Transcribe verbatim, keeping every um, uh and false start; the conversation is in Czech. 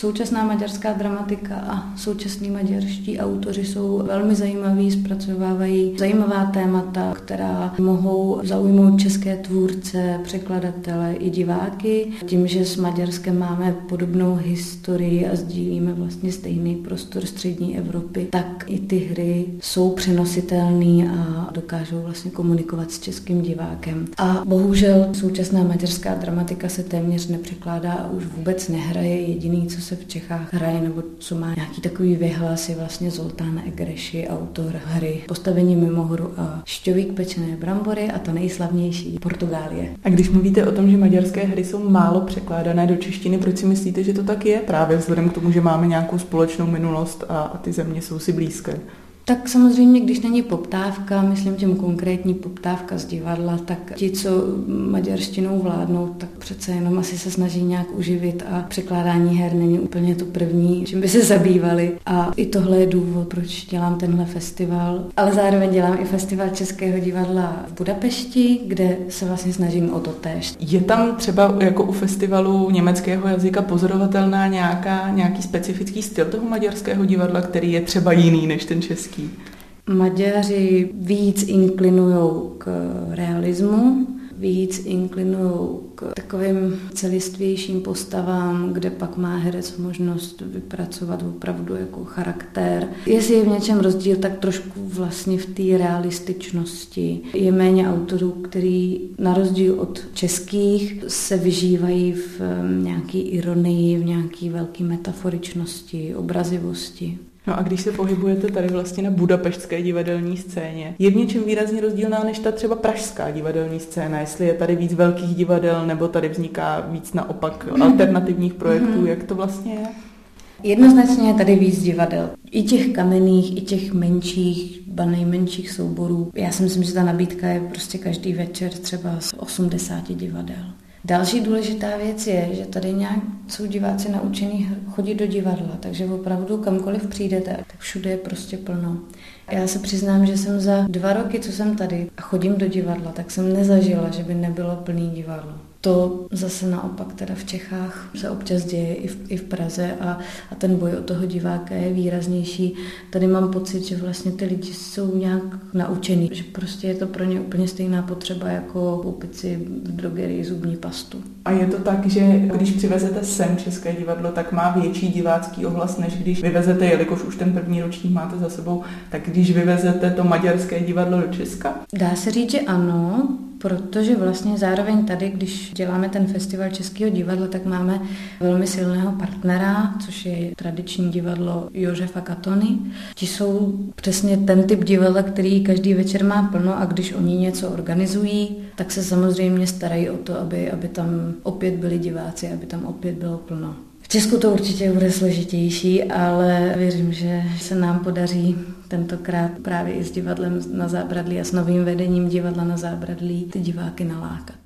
Současná maďarská dramatika a současní maďarští autoři jsou velmi zajímaví, zpracovávají zajímavá témata, která mohou zaujmout české tvůrce, překladatele i diváky. Tím, že s Maďarskem máme podobnou historii a sdílíme vlastně stejný prostor střední Evropy, tak i ty hry jsou přenositelné a dokážou vlastně komunikovat s českým divákem. A bohužel současná maďarská dramatika se téměř nepřekládá a už vůbec nehraje. Jediný, co se v Čechách hraje, nebo co má nějaký takový vyhlas, je vlastně Zoltán Egreši, autor hry Postavení mimo hru a Šťovík pečené brambory a to nejslavnější Portugálie. A když mluvíte o tom, že maďarské hry jsou málo překládané do češtiny, proč si myslíte, že to tak je? Právě vzhledem k tomu, že máme nějakou společnou minulost a, a ty země jsou si blízké. Tak samozřejmě, když není poptávka, myslím tím konkrétní poptávka z divadla, tak ti, co maďarštinou vládnou, tak přece jenom asi se snaží nějak uživit a překládání her není úplně to první, čím by se zabývali. A i tohle je důvod, proč dělám tenhle festival. Ale zároveň dělám i festival Českého divadla v Budapešti, kde se vlastně snažím o to též. Je tam třeba jako u festivalu německého jazyka pozorovatelná nějaká, nějaký specifický styl toho maďarského divadla, který je třeba jiný než ten český? Maďaři víc inklinují k realismu, víc inklinují k takovým celistvějším postavám, kde pak má herec možnost vypracovat opravdu jako charakter. Jestli je v něčem rozdíl, tak trošku vlastně v té realističnosti. Je méně autorů, který na rozdíl od českých se vyžívají v nějaké ironii, v nějaké velké metaforičnosti, obrazivosti. No a když se pohybujete tady vlastně na budapeštské divadelní scéně, je v něčem výrazně rozdílná než ta třeba pražská divadelní scéna, jestli je tady víc velkých divadel, nebo tady vzniká víc naopak alternativních projektů, jak to vlastně je? Jednoznačně je tady víc divadel. I těch kamenných, i těch menších, ba nejmenších souborů. Já si myslím, že ta nabídka je prostě každý večer třeba z osmdesáti divadel. Další důležitá věc je, že tady nějak jsou diváci naučení chodit do divadla, takže opravdu kamkoliv přijdete, tak všude je prostě plno. Já se přiznám, že jsem za dva roky, co jsem tady a chodím do divadla, tak jsem nezažila, že by nebylo plný divadlo. To zase naopak teda v Čechách se občas děje i v, i v Praze a, a ten boj o toho diváka je výraznější. Tady mám pocit, že vlastně ty lidi jsou nějak naučený, že prostě je to pro ně úplně stejná potřeba jako koupit si v drogerii zubní pastu. A je to tak, že když přivezete sem České divadlo, tak má větší divácký ohlas, než když vyvezete, jelikož už ten první ročník máte za sebou, tak když vyvezete to maďarské divadlo do Česka? Dá se říct, že ano, protože vlastně zároveň tady, když děláme ten festival Českého divadla, tak máme velmi silného partnera, což je tradiční divadlo Josefa Katony. Ti jsou přesně ten typ divadla, který každý večer má plno a když oni něco organizují, tak se samozřejmě starají o to, aby, aby tam opět byli diváci, aby tam opět bylo plno. V Česku to určitě bude složitější, ale věřím, že se nám podaří tentokrát právě i s divadlem na Zábradlí a s novým vedením divadla na Zábradlí ty diváky nalákat.